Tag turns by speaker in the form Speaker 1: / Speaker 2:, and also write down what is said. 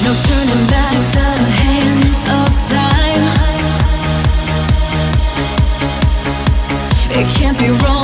Speaker 1: No turning back the hands of time. It can't be wrong.